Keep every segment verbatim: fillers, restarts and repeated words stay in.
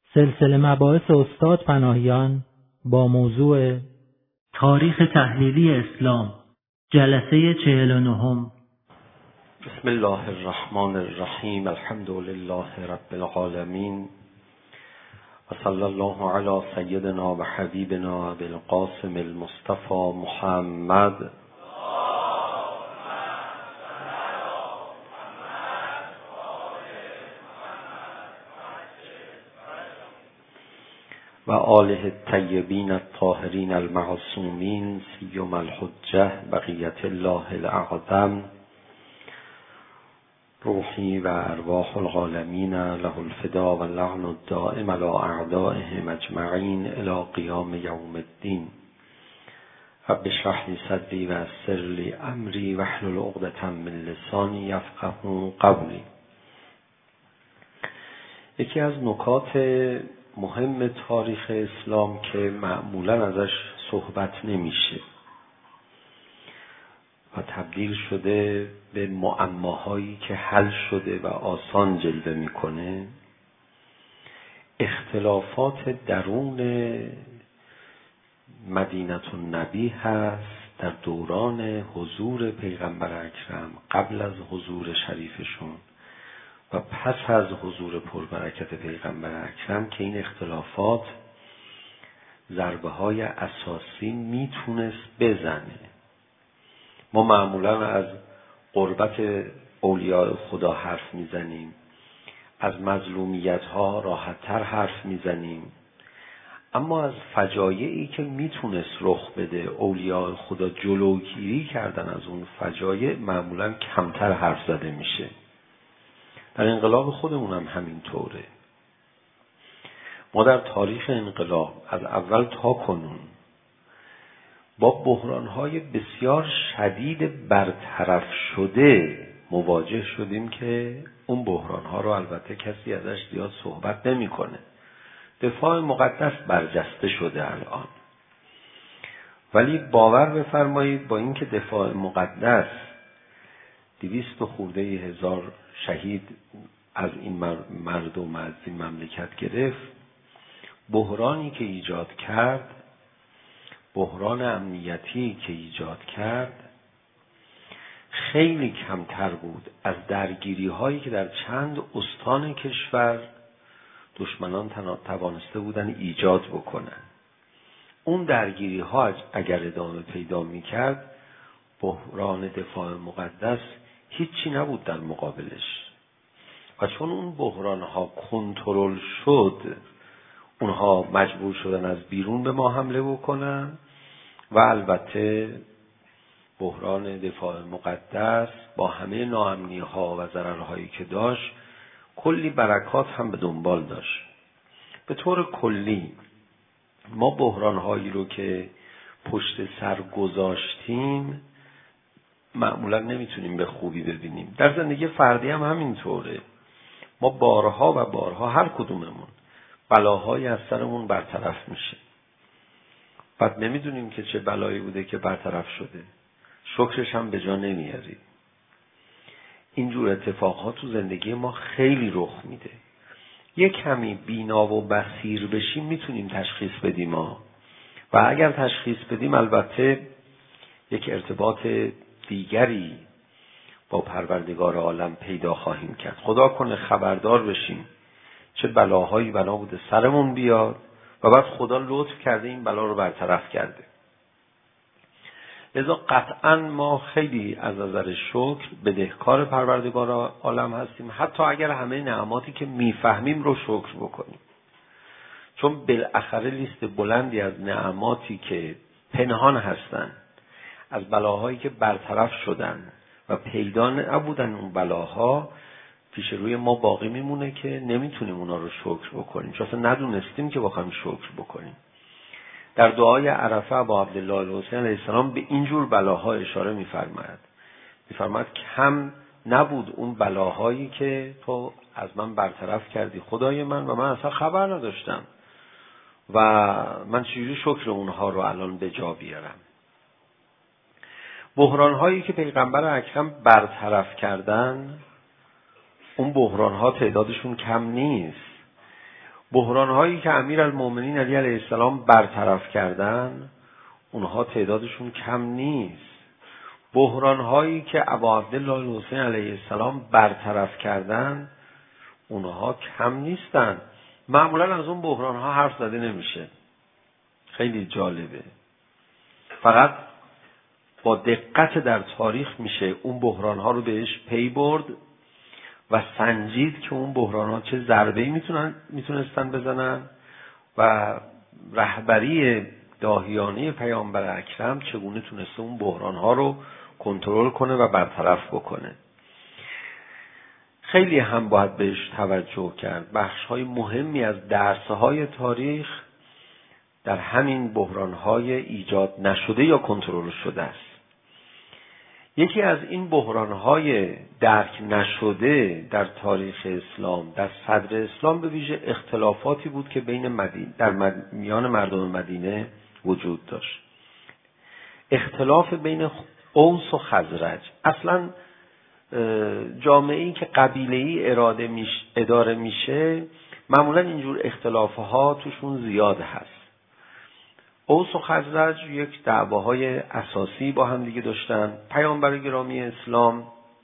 سلسله مباحث استاد پناهیان با موضوع تاریخ تحلیلی اسلام، جلسه چهل و نهم. بسم الله الرحمن الرحیم. الحمد لله رب العالمین و صلی الله علی سیدنا و حبیبنا بالقاسم المصطفى محمد و آله الطیبین الطاهرین المعصومین سیما الحجة بقیت الله الاعظم. روحی و ارواح العالمین له الفدا و اللعن الدائم علی اعدائهم اجمعین الی قیام یوم الدین. رب اشرح لی صدری و یسر لی امری واحلل عقدة من لسانی یفقهوا قولی. یکی از نکات مهم تاریخ اسلام که معمولا ازش صحبت نمیشه و تبدیل شده به معماهایی که حل شده و آسان جلوه میکنه، اختلافات درون مدینه النبی هست در دوران حضور پیغمبر اکرم، قبل از حضور شریفشون و پس از حضور پربرکت پیغمبر اکرم، که این اختلافات ضربه های اساسی میتونست بزنه. ما معمولا از قربت اولیاء خدا حرف میزنیم، از مظلومیت ها راحت تر حرف میزنیم، اما از فجایعی که میتونست رخ بده اولیاء خدا جلوگیری کردن از اون فجایع معمولا کمتر حرف زده میشه. در انقلاب خودمون هم همین طوره. ما در تاریخ انقلاب از اول تا کنون با بحران‌های بسیار شدید برطرف شده مواجه شدیم که اون بحران‌ها رو البته کسی ازش زیاد صحبت نمی‌کنه. دفاع مقدس برجسته شده الان، ولی باور بفرمایید با اینکه دفاع مقدس دویست و خورده هزار شهید از این مردم از این مملکت گرفت، بحرانی که ایجاد کرد، بحران امنیتی که ایجاد کرد، خیلی کمتر بود از درگیری هایی که در چند استان کشور دشمنان توانسته بودن ایجاد بکنن. اون درگیری ها اگر ادامه پیدا می کرد، بحران دفاع مقدس هیچی نبود در مقابلش. و چون اون بحران ها کنترل شد، اونها مجبور شدن از بیرون به ما حمله بکنن و البته بحران دفاع مقدس با همه ناامنی ها و ضررهایی که داشت، کلی برکات هم به دنبال داشت. به طور کلی ما بحران هایی رو که پشت سر گذاشتیم معمولا نمیتونیم به خوبی ببینیم. در زندگی فردی هم همینطوره. ما بارها و بارها هر کدوممون بلاهایی از سرمون برطرف میشه، بعد نمیدونیم که چه بلایی بوده که برطرف شده، شکرش هم به جا نمیاریم. اینجور اتفاقات تو زندگی ما خیلی رخ میده. یک کمی بینا و بصیر بشیم میتونیم تشخیص بدیم ها. و اگر تشخیص بدیم البته یک ارتباط دیگری با پروردگار عالم پیدا خواهیم کرد. خدا کنه خبردار بشیم چه بلاهایی بنا بوده سرمون بیاد و بعد خدا لطف کرده این بلا رو برطرف کرده. لذا قطعا ما خیلی از نظر شکر بدهکار پروردگار عالم هستیم، حتی اگر همه نعماتی که میفهمیم رو شکر بکنیم. چون بالاخره لیست بلندی از نعماتی که پنهان هستن، از بلاهایی که برطرف شدن و پیدا نبودن اون بلاها، پیش روی ما باقی میمونه که نمیتونیم اونا رو شکر بکنیم، چون اصلا ندونستیم که بخوایم شکر بکنیم. در دعای عرفه با عبدالله الحسین علیه السلام به اینجور بلاها اشاره میفرماید. میفرماید کم نبود اون بلاهایی که تو از من برطرف کردی خدای من و من اصلا خبر نداشتم و من چجوری شکر اونها رو الان به جا بیارم. بحران هایی که پیغمبر اکرم برطرف کردن، اون بحران ها تعدادشون کم نیست. بحران هایی که امیرالمومنین علی علیه السلام برطرف کردن اونها تعدادشون کم نیست. بحران هایی که ابا عبدالله الحسین علیه السلام برطرف کردن اونها کم نیستن. معمولا از اون بحران ها حرف زده نمیشه. خیلی جالبه. فقط با دقت در تاریخ میشه اون بحران ها رو بهش پی برد و سنجید که اون بحران ها چه ضربه‌ای میتونن میتونستن بزنن و رهبری داهیانه پیامبر اکرم چگونه تونسته اون بحران ها رو کنترل کنه و برطرف بکنه. خیلی هم باید بهش توجه کرد. بخش های مهمی از درس های تاریخ در همین بحران های ایجاد نشده یا کنترل شده است. یکی از این بحران های درک نشده در تاریخ اسلام، در صدر اسلام به ویژه اختلافاتی بود که بین مدینه در مد... میان مردم مدینه وجود داشت. اختلاف بین اوس و خزرج. اصلا جامعه‌ای که قبیله‌ای اراده میش... اداره میشه معمولا اینجور اختلافها توشون زیاد هست. اوس و خزرج یک دعواهای اساسی با هم دیگه داشتن. پیامبر گرامی اسلام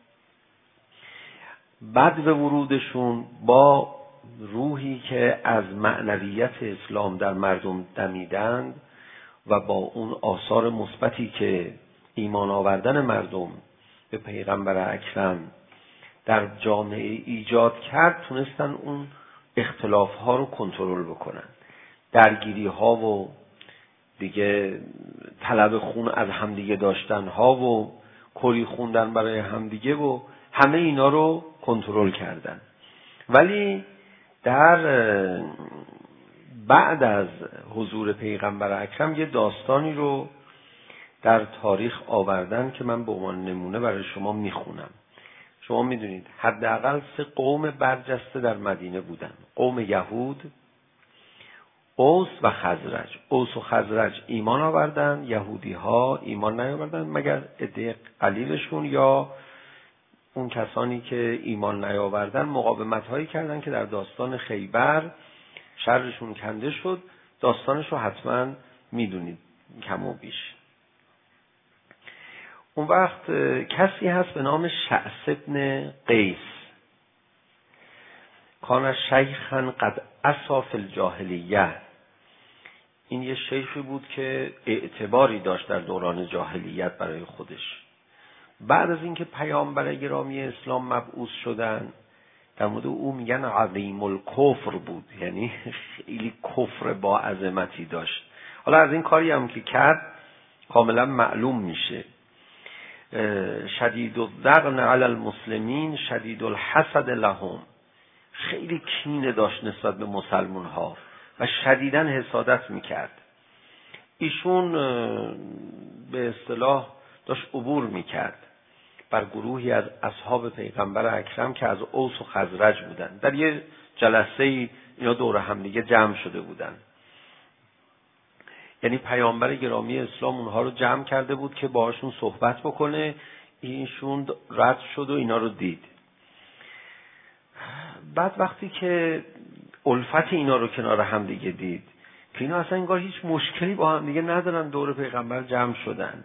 بعد به ورودشون با روحی که از معنویت اسلام در مردم دمیدند و با اون آثار مثبتی که ایمان آوردن مردم به پیغمبر اکرم در جامعه ایجاد کرد، تونستن اون اختلاف ها رو کنترل بکنن. درگیری ها و دیگه طلب خون از همدیگه داشتن ها و کری خوندن برای همدیگه و همه اینا رو کنترل کردن. ولی در بعد از حضور پیغمبر اکرم یه داستانی رو در تاریخ آوردن که من به عنوان نمونه برای شما میخونم. شما میدونید حداقل سه قوم برجسته در مدینه بودن: قوم یهود، اوس و خزرج. اوس و خزرج ایمان آوردن، یهودی ها ایمان نیاوردن مگر عده قلیلشون یا اون کسانی که ایمان نیاوردن مقاومت هایی کردن که در داستان خیبر شرشون کنده شد. داستانش رو حتما میدونید کم و بیش. اون وقت کسی هست به نام شعث ابن قیس. کان شیخا قد عصا فی الجاهلیه. این یه شیخی بود که اعتباری داشت در دوران جاهلیت برای خودش. بعد از اینکه پیامبر گرامی اسلام مبعوث شدن، در مورد او میگن عظیم الکفر بود، یعنی خیلی کفر با عظمتی داشت. حالا از این کاری هم که کرد کاملا معلوم میشه. شدید الضغن علی المسلمین شدید الحسد لهم. خیلی کینه داشت نسبت به مسلمان ها و شدیداً حسادت میکرد. ایشون به اصطلاح داشت عبور میکرد بر گروهی از اصحاب پیغمبر اکرم که از اوس و خزرج بودن. در یه جلسه اینا دور هم دیگه جمع شده بودن. یعنی پیامبر گرامی اسلام اونها رو جمع کرده بود که باهاشون صحبت بکنه. ایشون رد شد و اینا رو دید. بعد وقتی که الفت اینا رو کنار هم دیگه دید که اینا اصلا انگار هیچ مشکلی با هم دیگه ندارن، دور پیغمبر جمع شدن،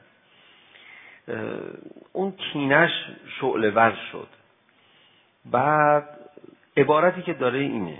اون کینش شعله ور شد. بعد عبارتی که داره اینه،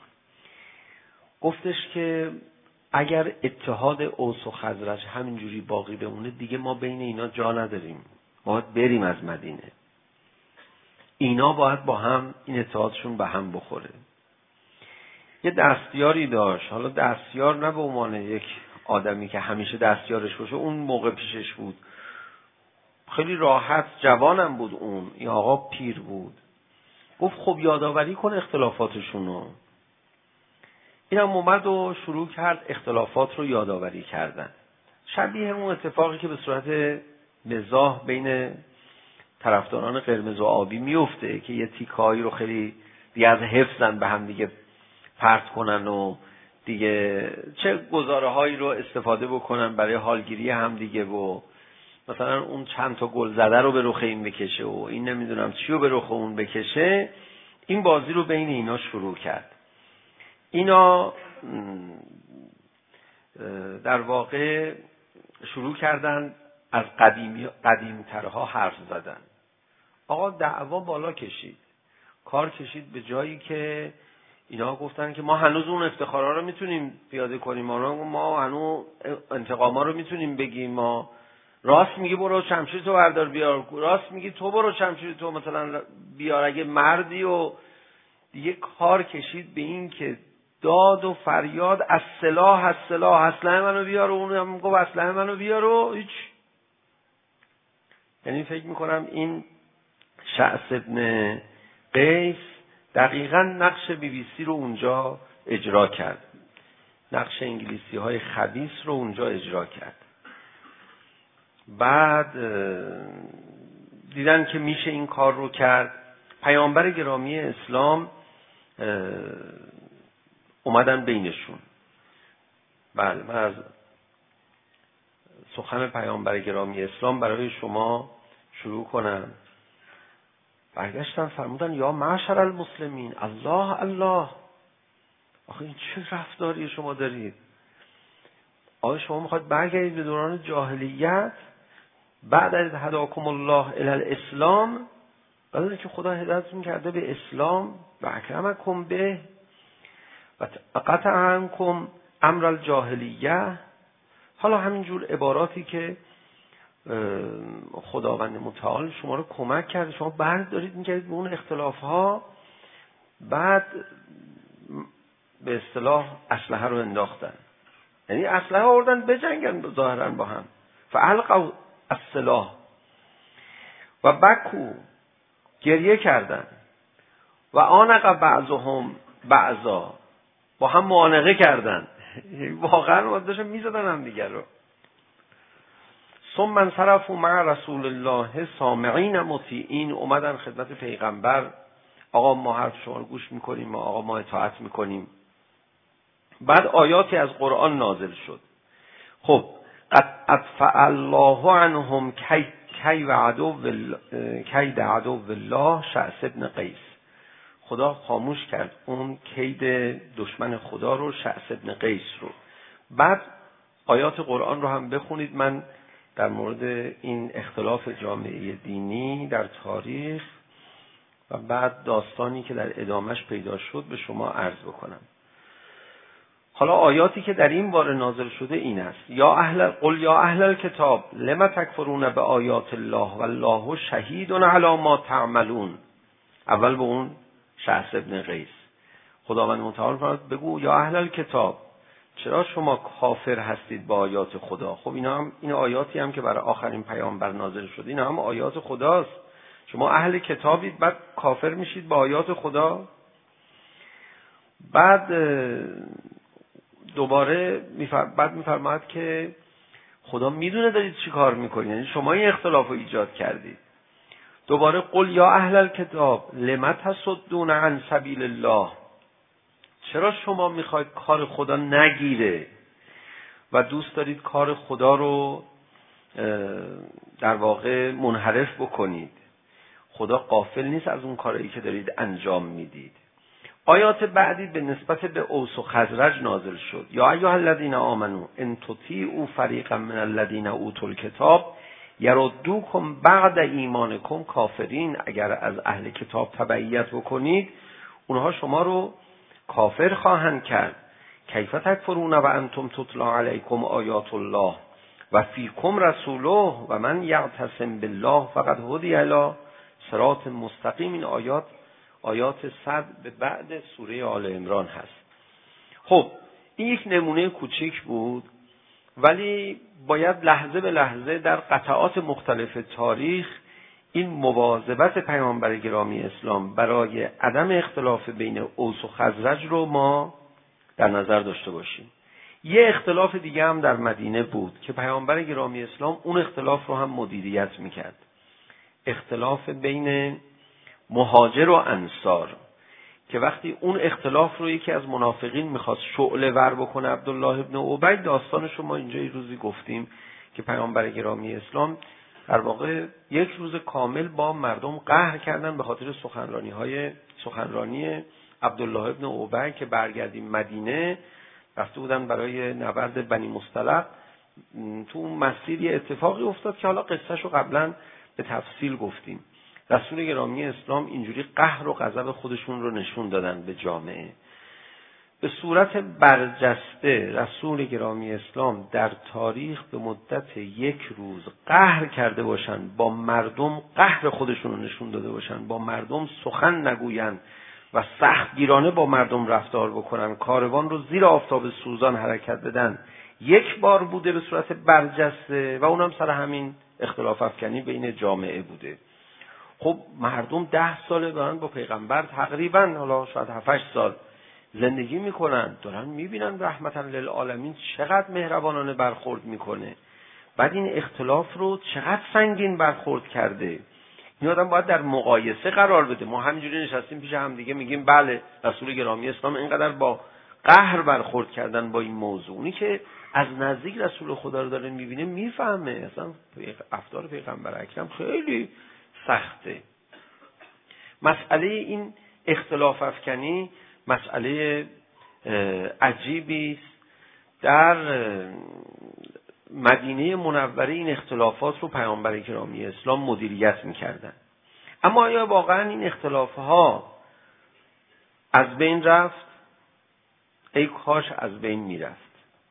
گفتش که اگر اتحاد اوس و خزرج همینجوری باقی بمونه دیگه ما بین اینا جا نداریم، ما باید بریم از مدینه. اینا باید با هم این اتحادشون به هم بخوره. یه دستیاری داشت. حالا دستیار نه به عنوان یک آدمی که همیشه دستیارش باشه، اون موقع پیشش بود. خیلی راحت، جوانم بود اون. این آقا پیر بود. گفت خب یادآوری کن اختلافاتشونو. اینم اومد و شروع کرد اختلافات رو یادآوری کردن. شبیه اون اتفاقی که به صورت مزاح بین طرفداران قرمز و آبی میفته که یه تیکایی رو خیلی دیگه از حفظن به هم دیگه پرت کنن و دیگه چه گزاره هایی رو استفاده بکنن برای حالگیری هم دیگه، و مثلا اون چند تا گل زده رو به رخ این بکشه و این نمیدونم چی رو به رخ اون بکشه. این بازی رو بین اینا شروع کرد. اینا در واقع شروع کردن از قدیمی قدیم‌ترها حرف زدن. آقا دعوا بالا کشید، کار کشید به جایی که اینا گفتن که ما هنوز اون افتخارا رو میتونیم پیاده کنیم، ما ما هنوز انتقاما رو میتونیم بگیم، ما راست میگی برو شمشیر تو بردار بیار، راست میگی تو برو شمشیر تو مثلا بیار اگه مردی، و دیگه کار کشید به این که داد و فریاد از سلاح از سلاح اسلحه منو بیار، و اون هم گفت اسلحه منو بیار و هیچ. یعنی فکر میکنم این شعث ابن قیس دقیقاً نقش بی بی سی رو اونجا اجرا کرد، نقش انگلیسی های خبیث رو اونجا اجرا کرد. بعد دیدن که میشه این کار رو کرد. پیامبر گرامی اسلام اومدن بینشون. بله، من از سخن پیامبر گرامی اسلام برای شما شروع کنم. برگشتن فرمودن یا معشر المسلمین، الله الله، آخه این چه رفتاری شما دارید؟ آیا شما میخواید برگردید به دوران جاهلیت بعد از هداکم الله الی الاسلام، بعد از که خدا هدایتتون کرده به اسلام و اکرمکم به و قطع عنکم امر الجاهلیه؟ حالا همینجور عباراتی که خداوند متعال شما رو کمک کرده، شما بعد دارید میگردید به اون اختلاف ها، بعد به اصطلاح اسلحه رو انداختن، یعنی اسلحه آوردن بجنگن ظاهرا با هم. فالقوا السلاح و بکو، گریه کردن، و آنق بعضهم بعضا، با هم معانقه کردن، واقعا داشتن میزدن هم دیگر رو. ثم انصرفوا مع رسول الله سامعین مطیعین، اومدن خدمت پیغمبر، آقا ما حرف شما رو گوش میکنیم، ما آقا ما اطاعت میکنیم. بعد آیاتی از قرآن نازل شد. خب قد ادفع الله عنهم کید عدو کید عدو الله شعث ابن قیس، خدا خاموش کرد اون کید دشمن خدا رو، شعث ابن قیس رو. بعد آیات قرآن رو هم بخونید. من در مورد این اختلاف جامعه دینی در تاریخ و بعد داستانی که در ادامش پیدا شد به شما عرض بکنم. حالا آیاتی که در این باره نازل شده این است: یا اهل قل یا اهل الکتاب لما تکفرون بآیات الله والله شهید علی ما تعملون. اول به اون شعث ابن قیس خداوند متعال فرمود بگو یا اهل الکتاب، چرا شما کافر هستید با آیات خدا؟ خب اینا هم این آیاتی هم که برای آخرین پیامبر نازل شده، اینا هم آیات خداست. شما اهل کتابید بعد کافر میشید با آیات خدا؟ بعد دوباره میفر... بعد میفرماید که خدا میدونه دارید چی کار میکنید، یعنی شما این اختلاف رو ایجاد کردید. دوباره قل یا اهل الکتاب لما تصدون عن سبیل الله، چرا شما میخواید کار خدا نگیره و دوست دارید کار خدا رو در واقع منحرف بکنید؟ خدا غافل نیست از اون کاری که دارید انجام میدید. آیات بعدی به نسبت به اوس و خزرج نازل شد. یا ایها الذین آمنو ان تطیعوا فریقا من الذین اوتوا الکتاب یردوکم بعد ایمانکم کافرین، اگر از اهل کتاب تبعیت بکنید اونها شما رو کافر خواهند کرد. کیف تکفرون و انتم تتلا علیکم آیات الله و فیکم رسوله و من یعتصم بالله فقد هدی الی صراط مستقیم. این آیات آیات صد به بعد سوره آل عمران هست. خب این یک نمونه کوچیک بود، ولی باید لحظه به لحظه در قطعات مختلف تاریخ این مواظبت پیامبر گرامی اسلام برای عدم اختلاف بین اوس و خزرج رو ما در نظر داشته باشیم. یه اختلاف دیگه هم در مدینه بود که پیامبر گرامی اسلام اون اختلاف رو هم مدیریت میکرد، اختلاف بین مهاجر و انصار، که وقتی اون اختلاف رو یکی از منافقین میخواست شعله ور بکنه، عبدالله ابن ابی، داستانش رو ما اینجا یه روزی گفتیم که پیامبر گرامی اسلام در واقع یک روز کامل با مردم قهر کردن به خاطر سخنرانی های سخنرانی عبدالله ابن اوبی که برگردیم مدینه، رفته بودن برای نبرد بنی مصطلق، تو اون مسیر یه اتفاقی افتاد که حالا قصهشو قبلا به تفصیل گفتیم. رسول گرامی اسلام اینجوری قهر و غضب خودشون رو نشون دادن به جامعه. به صورت برجسته رسول گرامی اسلام در تاریخ به مدت یک روز قهر کرده باشن، با مردم قهر خودشون رو نشون داده باشن، با مردم سخن نگوین و سختگیرانه با مردم رفتار بکنن، کاروان رو زیر آفتاب سوزان حرکت بدن، یک بار بوده به صورت برجسته و اونم سر همین اختلاف افکنی بین جامعه بوده. خب مردم ده ساله دارن با پیغمبر تقریبا حالا شاید هفت هشت سال زندگی میکنن، دارن میبینن رحمتا للعالمین چقدر مهربانانه برخورد میکنه، بعد این اختلاف رو چقدر سنگین برخورد کرده. این آدم باید در مقایسه قرار بده. ما همینجوری نشستیم پیش هم دیگه میگیم بله رسول گرامی اسلام اینقدر با قهر برخورد کردن با این موضوع. اونی که از نزدیک رسول خدا رو داره میبینه میفهمه اصلا رفتار پیغمبر اکرم خیلی سخته. مسئله این اختلاف افکنی مسئله عجیبی است. در مدینه منوره این اختلافات رو پیامبر گرامی اسلام مدیریت میکردن. اما آیا واقعا این اختلافها از بین رفت؟ ای کاش از بین میرفت.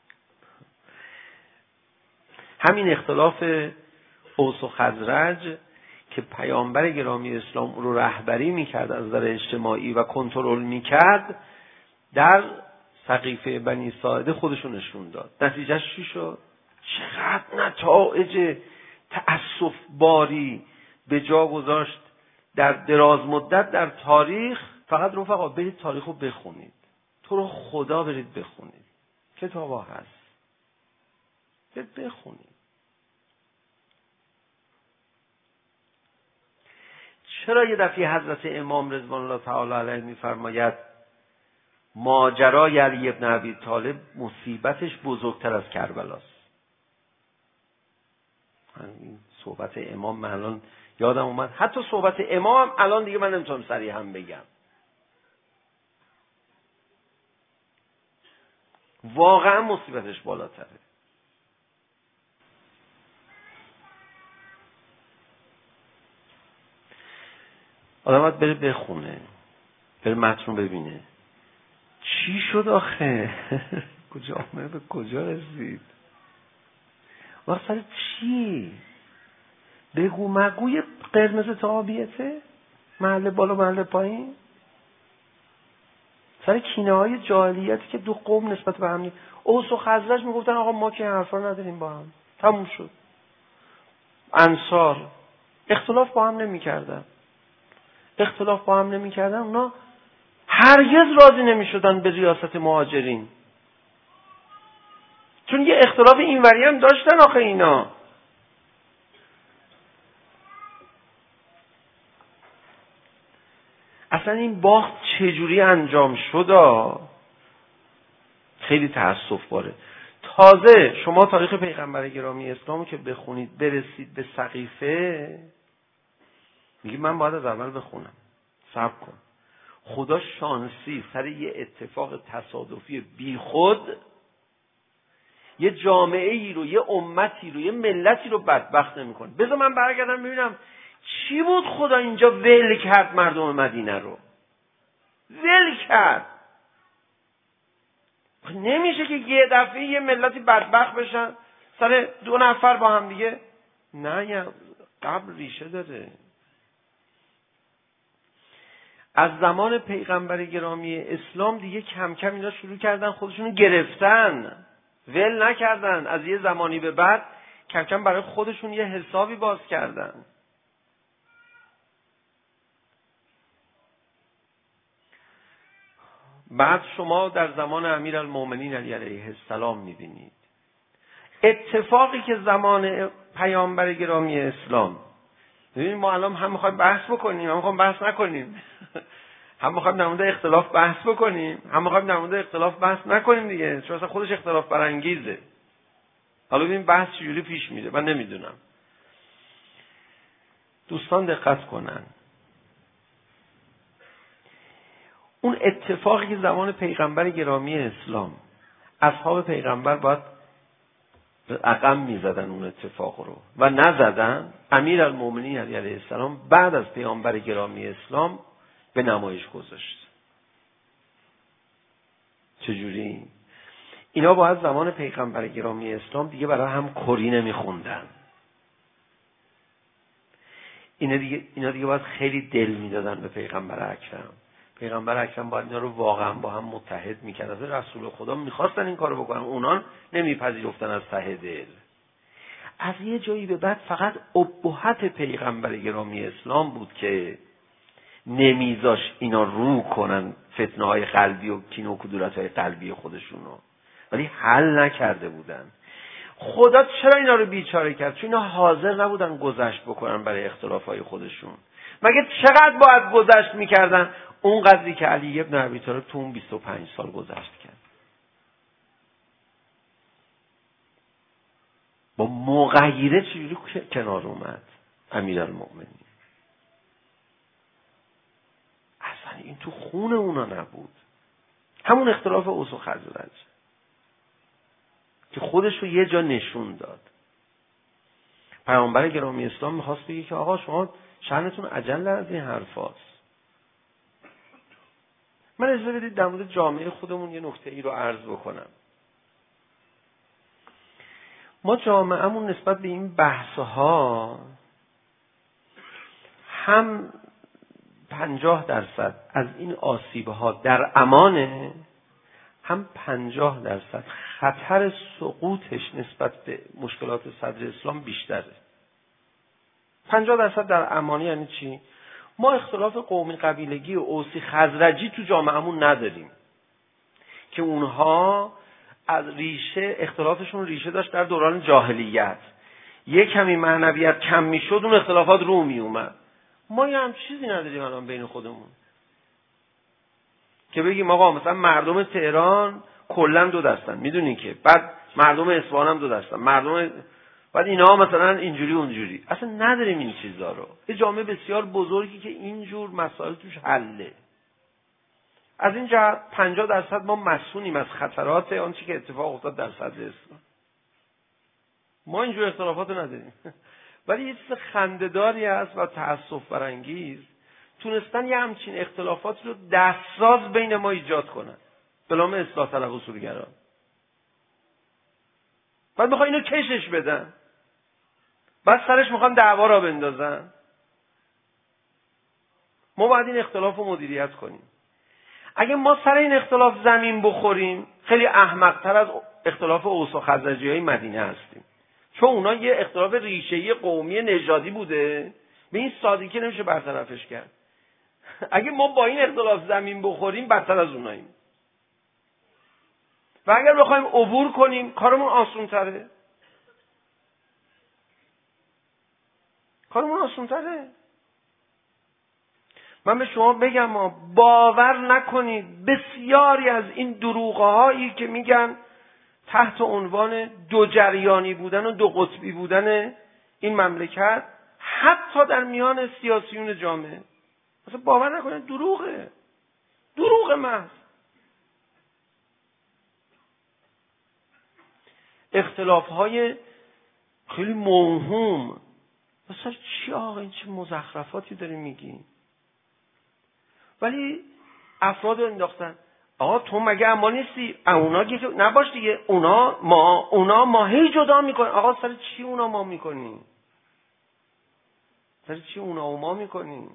همین اختلاف اوس و خزرج که پیامبر گرامی اسلام رو رهبری میکرد از نظر اجتماعی و کنترل میکرد، در سقیفه بنی ساعده خودشون نشون داد. نتیجهش چی شد؟ چقدر نتایج تأسف باری به جا گذاشت در دراز مدت در تاریخ. فقط رفقا برید تاریخ رو بخونید، تو رو خدا برید بخونید، کتابا هست، برید بخونید. چرا یه دفعه حضرت امام رضوان الله تعالی علیه میفرماید ماجرای علی ابن ابی طالب مصیبتش بزرگتر از کربلاست؟ این صحبت امام من الان یادم اومد، حتی صحبت امام هم الان دیگه من نمیتونم صریحا هم بگم. واقعا مصیبتش بالاتره. آدم باید بره بخونه، بره متن رو ببینه چی شد آخه کجا آمده به کجا رسید، وقت سر چی بگو مگوی قرمز تعابیته، محل بالا محل پایین، سر کینه های جاهلیتی که دو قوم نسبت به هم نیست. اوس و خزرج میگفتن آقا ما که حرفا نداریم با هم، تموم شد. انصار اختلاف با هم نمی‌کردن، اختلاف با هم نمی‌کردن، اونا هرگز راضی نمی‌شدن به ریاست مهاجرین، چون یه اختلاف اینوری هم داشتن آخه اینا. اصلا این باخت چجوری انجام شد خیلی تأسف باره. تازه شما تاریخ پیغمبر گرامی اسلام که بخونید برسید به سقیفه، میگی من باید از اول بخونم، صبر کن. خدا شانسی سر یه اتفاق تصادفی بی خود یه جامعه ای رو، یه امتی رو، یه ملتی رو بدبخت نمی‌کنه. بذار من برگردم ببینم چی بود خدا اینجا ول کرد مردم مدینه رو، ول کرد. نمیشه که یه دفعه یه ملتی بدبخت بشن سر دو نفر با هم دیگه. نه، یه قبل ریشه داره. از زمان پیغمبر گرامی اسلام دیگه کم کم اینا شروع کردن خودشونو گرفتن، ول نکردن. از یه زمانی به بعد کم کم برای خودشون یه حسابی باز کردن. بعد شما در زمان امیرالمومنین علی علیه السلام میبینید اتفاقی که زمان پیامبر گرامی اسلام، ببینید ما الان هم میخوایم بحث بکنیم، هم میخوایم بحث نکنیم، هم میخوایم در مورد اختلاف بحث بکنیم، هم میخوایم در مورد اختلاف بحث نکنیم دیگه، چون اصلا خودش اختلاف برانگیزه. حالا ببین بحث چجوری پیش میره، من نمیدونم. دوستان دقت کنن، اون اتفاقی که زمان پیغمبر گرامی اسلام اصحاب پیغمبر باید عقم میزدن اون اتفاق رو و نزدن، امیرالمومنین علی علیه السلام بعد از پیامبر گرامی اسلام به نمایش گذاشت. چجوری؟ اینا باید زمان پیغمبر گرامی اسلام دیگه برای هم کری نمیخوندن. اینا دیگه اینا دیگه باید خیلی دل میدادن به پیغمبر اکرم. پیغمبر اکرم باید اینا رو واقعا با هم متحد میکرد. از رسول خدا میخواستن این کارو بکنن، اونا نمیپذیرفتن از ته دل. از یه جایی به بعد فقط ابهت پیغمبر گرامی اسلام بود که نمیذاش اینا رو کنن فتنه های قلبی و کینه و کدورت های قلبی خودشونو، ولی حل نکرده بودن. خدا چرا اینا رو بیچاره کرد؟ چون اینا حاضر نبودن گذشت بکنن برای اختلاف های خودشون. مگه چقدر باید گذشت میکردن؟ اون قدری که علی ابن ابی طالب تو اون بیست و پنج سال گذشت کرد. با مغیره چجوری کنار اومد امیرالمومنین؟ اصلا این تو خون اونا نبود. همون اختلاف اوس و خزرج که خودش رو یه جا نشون داد. پیامبر گرامی اسلام میخواست بگه که آقا شما شأنتون اجل از این حرفاست. من اجازه بدید در مورد جامعه خودمون یه نکته ای رو عرض بکنم. ما جامعهمون نسبت به این بحثها هم پنجاه درصد از این آسیبها در امانه، هم پنجاه درصد خطر سقوطش نسبت به مشکلات صدر اسلام بیشتره. پنجاه درصد در امانی یعنی چی؟ ما اختلاف قومی قبیلگی و اوسی خزرجی تو جامعهمون نداریم که اونها از ریشه اختلافشون ریشه داشت در دوران جاهلیت. یک کمی معنویت کم میشد اون اختلافات رو می اومد. ما یه هم چیزی نداریم الان بین خودمون که بگیم آقا مثلا مردم تهران کلا دو دستن، میدونین که بعد مردم اصفهان هم دو دستن، مردم بعد اینا مثلا اینجوری اونجوری. اصلا نداریم این چیزا رو. یه جامعه بسیار بزرگی که اینجور مسائل توش حله. از این جهت پنجاه درصد ما مسئولیم از خطرات آنچه که اتفاق افتاد در صدر اسلام. ما اینجور اختلافات نداریم. ولی یه چیز خنده‌داری هست و تأسف برانگیز تونستن یه همچین اختلافات رو دستساز بین ما ایجاد کنن به نام اصلاح طلب اصولگرا. بعد میخوان اینو کشش بدن، بعد سرش میخوان دعوا را بندازن. ما باید این اختلاف رو مدیریت کنیم. اگه ما سر این اختلاف زمین بخوریم خیلی احمق‌تر از اختلاف اوس و خزرجی‌های مدینه هستیم، چون اونا یه اختلاف ریشه‌ای قومی نژادی بوده، به این سادگی نمیشه برطرفش کرد. اگه ما با این اختلاف زمین بخوریم بدتر از اوناییم. و اگر بخوایم عبور کنیم کارمون آسان‌تره. کارمون آسان‌تره. من به شما بگم ما باور نکنید بسیاری از این دروغ‌هایی که میگن تحت عنوان دو جریانی بودن و دو قطبی بودن این مملکت حتی در میان سیاسیون جامعه، مثلا باور نکنید دروغه. دروغ محض. اختلاف‌های خیلی موهوم. مثلا چی آقا این چه مزخرفاتی داری میگی؟ ولی افراد انداختن آقا تو مگه اما نیستی؟ اونا که نباش دیگه، اونا ما اونا ما هی جدا میکنن. آقا سر چی اونا ما میکنی؟ سر چی اونا و ما میکنی؟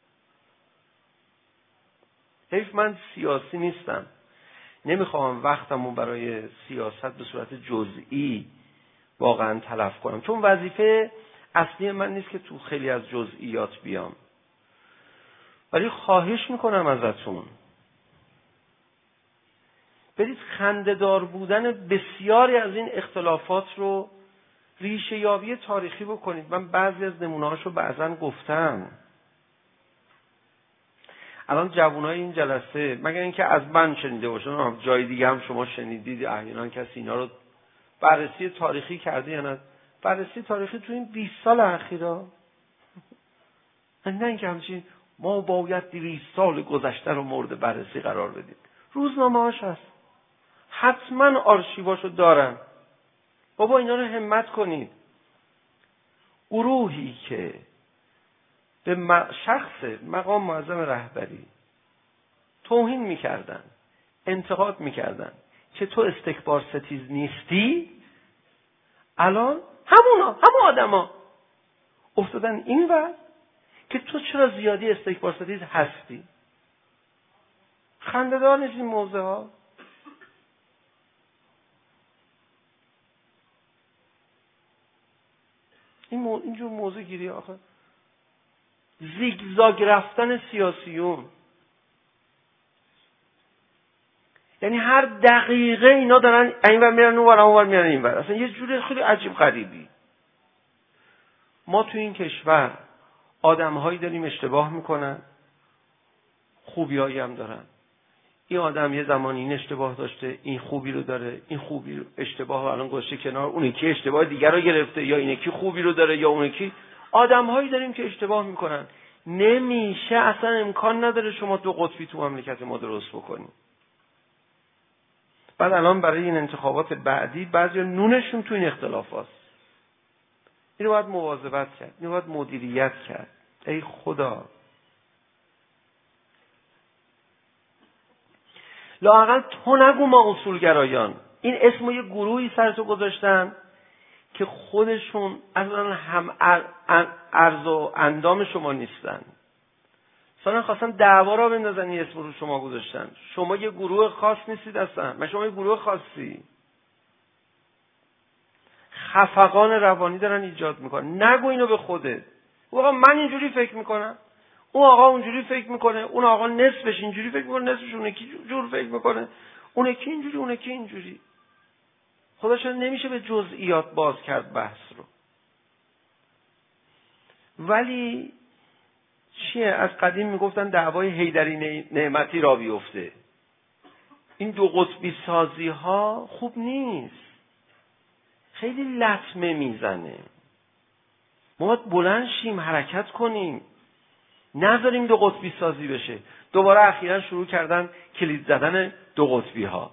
حیف من سیاسی نیستم، نمیخوام وقتمو برای سیاست به صورت جزئی واقعا تلف کنم، چون وظیفه اصلی من نیست که تو خیلی از جزئیات بیام. ولی خواهش میکنم ازتون برید خنده‌دار بودن بسیاری از این اختلافات رو ریشه یابی تاریخی بکنید. من بعضی از نمونه‌هاشو بعضن گفتم. الان جوانای این جلسه مگر اینکه از من شنیده باشن، جای دیگه هم شما شنیدید احیانا کسی اینا رو بررسی تاریخی کرده یا نه؟ بررسی تاریخی تو این بیست سال اخیرا نه اینکه همچین ما باید دویست سال گذشته رو مورد بررسی قرار بدیم. روزنامه هاش هست، حتما آرشیواشو دارن. بابا اینا رو همت کنید. گروهی که به شخص مقام معظم رهبری توهین میکردن، انتقاد میکردن که تو استکبار ستیز نیستی، الان همونا همون آدما افتادن این ور که تو چرا زیادی استکبار ستیز هستی. خنده‌دار نیست این موضوع ها؟ این مو... اینجور موضوع گیری آخه زیگزاگ رفتن سیاسیون، یعنی هر دقیقه اینا دارن اینور میرن اونور، اونور میرن اینور. اصلا یه جوری خیلی عجیب غریبی. ما تو این کشور آدم‌هایی داریم اشتباه میکنن، خوبیایی هم دارن. این آدم یه زمانی این اشتباه داشته، این خوبی رو داره، این خوبی رو اشتباه رو الان گذاشته کنار، اون یکی اشتباه دیگر رو گرفته، یا این یکی خوبی رو داره یا اون یکی. آدم‌هایی داریم که اشتباه میکنن. نمیشه، اصلا امکان نداره شما دو قطبی تو مملکت ما درست بکنید. بعد الان برای این انتخابات بعدی بعضی نونشون تو این اختلاف هست. اینو باید مواظبت کرد، اینو باید مدیریت کرد. ای خدا، لااقل تو نگو ما اصولگرایان. این اسمو یه گروهی سرتو گذاشتن که خودشون اصلا هم ارز و اندام شما نیستن. مثلا خواستن دعوا را بندازن، این اسم رو شما گذاشتن. شما یه گروه خاص نیستید اصلا. من شما یه گروه خاصی. خفقان روانی دارن ایجاد میکنن. نگو اینو به خودت. آقا من اینجوری فکر میکنم، اون آقا اونجوری فکر میکنه، اون آقا نصفش اینجوری فکر میکنه، نصفش اون یکی جور فکر میکنه، اون یکی اینجوری، اون یکی اینجوری. خدا شاید نمیشه به جزئیات باز کرد بحث رو. ولی چیه؟ از قدیم میگفتن دعوای حیدری نعمتی را بیفته. این دو قطبی سازی ها خوب نیست، خیلی لطمه میزنه. ما باید بلند شیم، حرکت کنیم، نذاریم دو قطبی سازی بشه. دوباره اخیراً شروع کردن کلید زدن دو قطبی ها.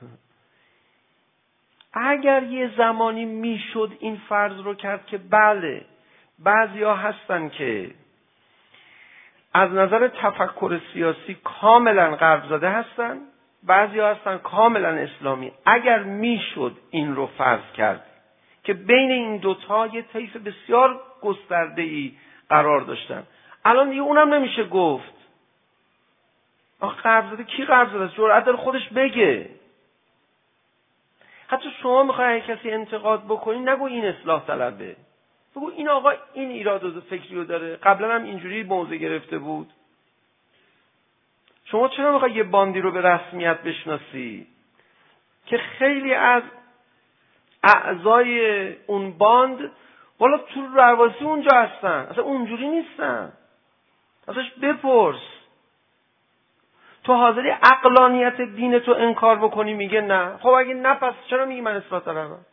اگر یه زمانی میشد این فرض رو کرد که بله بعضیا هستن که از نظر تفکر سیاسی کاملا غرب زده هستن، بعضیا هستن کاملا اسلامی، اگر میشد این رو فرض کرد که بین این دوتا یه طیف بسیار گسترده‌ای قرار داشتن، الان دیگه اونم نمیشه گفت. آخه غرب زده کی غرب زده است؟ جرأت داره خودش بگه. حتی شما میخوای کسی انتقاد بکنی، نگو این اصلاح طلبه، بگو این آقا این ایراد و فکری رو داره، قبلا هم اینجوری موضع گرفته بود. شما چرا میخوای یه باندی رو به رسمیت بشناسی که خیلی از اعضای اون باند والا تو رواسی اونجا هستن، اصلا اونجوری نیستن، ازش بپرس. تو حاضری عقلانیت دین تو انکار بکنی؟ میگه نه. خب اگه نه پس چرا میگی من اصلاح طلبم؟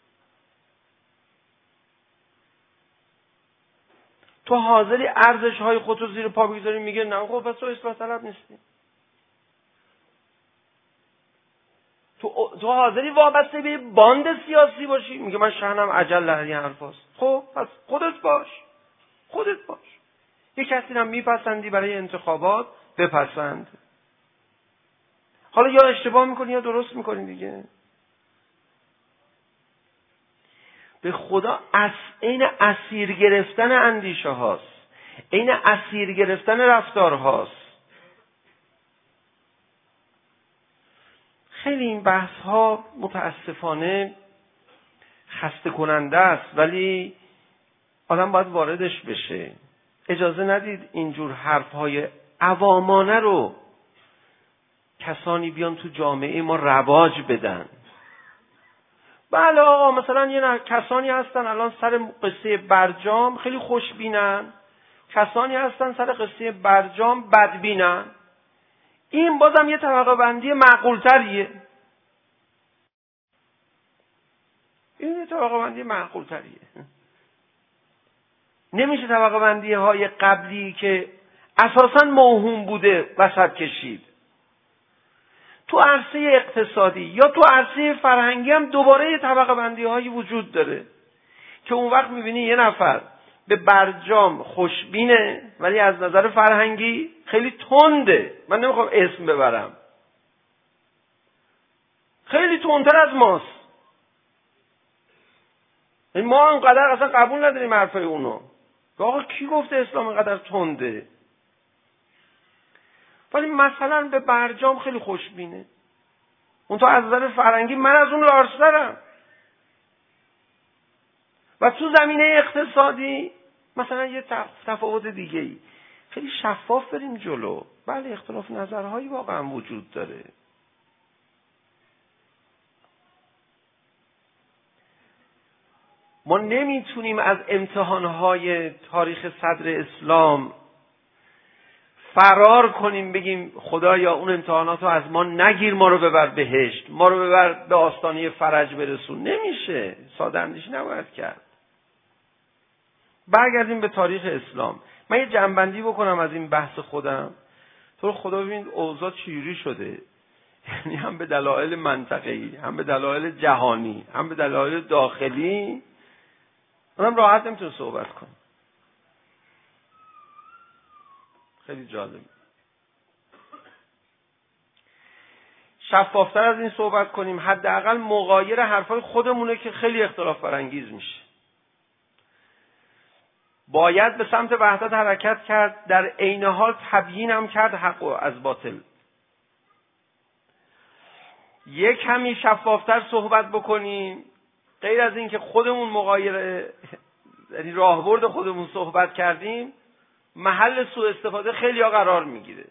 تو حاضری ارزش های خودتو زیر پا بگذاری؟ میگه نه. خب پس تو اصلاح طلب نیستی. تو تو حاضری وابسته به باند سیاسی باشی؟ میگه من شأنم عجل لهری حرفاست. خب پس خودت باش، خودت باش. یک کسی هم میپسندی برای انتخابات بپسند. حالا یا اشتباه میکنی یا درست میکنی دیگه. به خدا از این اسیر گرفتن اندیشه هاست، این اسیر گرفتن رفتار هاست. خیلی این بحث ها متاسفانه خسته کننده است، ولی آدم باید واردش بشه. اجازه ندید اینجور حرف های عوامانه رو کسانی بیان تو جامعه ما رواج بدن. بله آقا مثلا یه کسانی هستن الان سر قصه برجام خیلی خوشبینن، کسانی هستن سر قصه برجام بدبینن. این بازم یه طبقه بندی معقول تریه. این یه طبقه بندی معقول تریه. نمیشه طبقه بندی های قبلی که اساساً موهوم بوده وسط کشید. تو عرصه اقتصادی یا تو عرصه فرهنگی هم دوباره یه طبقه بندی هایی وجود داره که اون وقت میبینی یه نفر به برجام خوشبینه ولی از نظر فرهنگی خیلی تنده. من نمیخوام اسم ببرم، خیلی تندتر از ماست. ما انقدر اصلا قبول نداریم حرفای اونو. آقا کی گفته اسلام انقدر تنده؟ ولی مثلا به برجام خیلی خوشبینه. اون تو از نظر فرهنگی من از اون لارسترم. و تو زمینه اقتصادی مثلا یه تفاوت دیگه ای. خیلی شفاف بریم جلو. بله اختلاف نظرهایی واقعا وجود داره. ما نمیتونیم از امتحانهای تاریخ صدر اسلام فرار کنیم بگیم خدایا اون امتحاناتو از ما نگیر، ما رو ببر بهشت، ما رو ببر به آستانه فرج برسون. نمیشه. ساده اندیشی نباید کرد. برگردیم به تاریخ اسلام. من یه جنبندی بکنم از این بحث خودم. تو خدا ببینید اوضاع چجوری شده. یعنی هم به دلایل منطقه‌ای، هم به دلایل جهانی، هم به دلایل داخلی منم راحت نمیتونم صحبت کنم. خیلی جالب. شفافتر از این صحبت کنیم، حداقل مغایر حرفای خودمونه که خیلی اختلاف برانگیز میشه. باید به سمت وحدت حرکت کرد، در عین حال تبیین هم کرد حق از باطل. یک کمی شفافتر صحبت بکنیم، غیر از این که خودمون مغایر یعنی راهبرد خودمون صحبت کردیم، محل سوء استفاده خیلی ها قرار میگیره.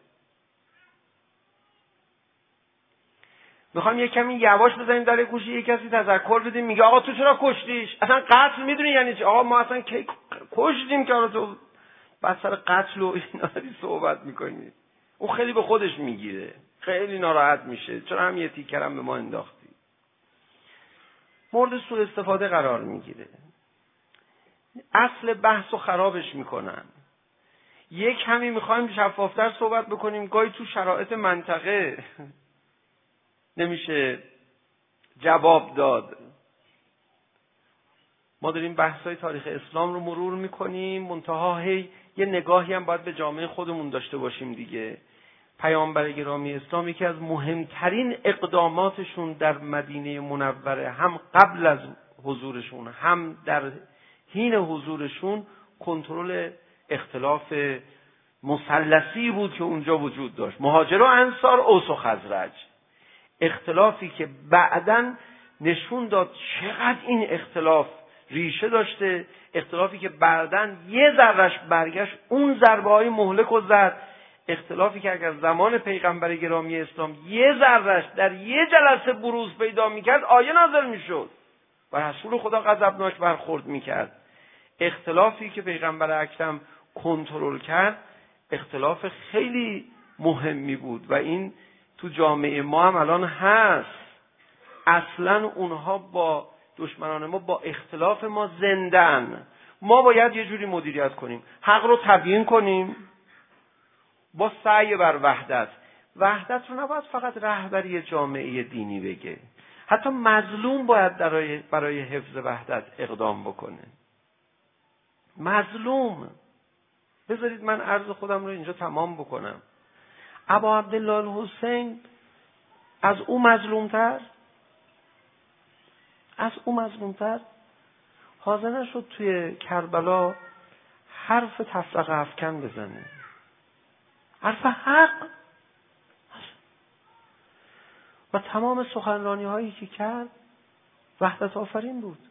میخوام یک کمی یواش بزنیم در گوشی یک کسی تذکر بدیم، میگه آقا تو چرا کشتیش؟ اصلا قتل میدونی یعنی چی؟ آقا ما اصلا کی کشتیم که تو بس سر قتل و اینا داری صحبت میکنی؟ اون خیلی به خودش میگیره، خیلی ناراحت میشه. چرا هم یه تیکرم به ما انداختی؟ مورد سوء استفاده قرار میگیره. اصل بحثو خرابش میکنن. یک کمی میخوایم شفافتر صحبت بکنیم، گاهی تو شرایط منطقه نمیشه جواب داد. ما داریم بحثای تاریخ اسلام رو مرور میکنیم، منتها هی یه نگاهی هم باید به جامعه خودمون داشته باشیم دیگه. پیامبر گرامی اسلام یکی از مهمترین اقداماتشون در مدینه منوره، هم قبل از حضورشون هم در حین حضورشون، کنترل اختلاف مثلثی بود که اونجا وجود داشت، مهاجر و انصار، اوس و خزرج. اختلافی که بعداً نشون داد چقدر این اختلاف ریشه داشته، اختلافی که بعداً یه ذرهش برگشت اون ضربه های مهلک و زد، اختلافی که اگر زمان پیغمبر گرامی اسلام یه ذرهش در یه جلسه بروز پیدا میکرد آیه نازل میشد و رسول خدا غضبناک برخورد میکرد. اختلافی که پیغمبر اکرم کنترل کرد اختلاف خیلی مهمی بود و این تو جامعه ما هم الان هست. اصلا اونها با دشمنان ما با اختلاف ما زندن. ما باید یه جوری مدیریت کنیم، حق رو تبیین کنیم با سعی بر وحدت. وحدت رو نباید فقط رهبری جامعه دینی بگه، حتی مظلوم باید برای برای حفظ وحدت اقدام بکنه. مظلوم. بذارید من عرض خودم رو اینجا تمام بکنم. ابا عبدالله الحسین از او مظلومتر از او مظلومتر حاضر نشد توی کربلا حرف تفرقه افکن بزنه، حرف حق. و تمام سخنرانی هایی که کرد وحدت آفرین بود.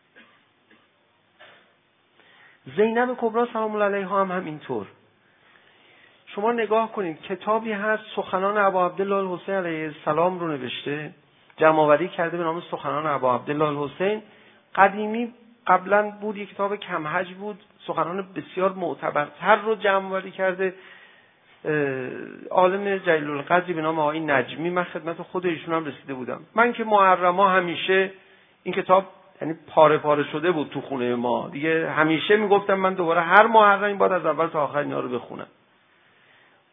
زینب کبری سلام الله علیها هم همینطور. شما نگاه کنید، کتابی هست سخنان ابا عبدالله الحسین علیه السلام رو نوشته، جمع‌آوری کرده به نام سخنان ابا عبدالله الحسین. قدیمی قبلا بود، یک کتاب کم‌حجم بود، سخنان بسیار معتبرتر رو جمع‌آوری کرده عالم جلیل القدری به نام آقای نجمی. من خدمت خود ایشون هم رسیده بودم. من که محرما همیشه این کتاب یعنی پاره پاره شده بود تو خونه ما دیگه، همیشه میگفتم من دوباره هر محرمی باید از اول تا آخر اینا رو بخونم.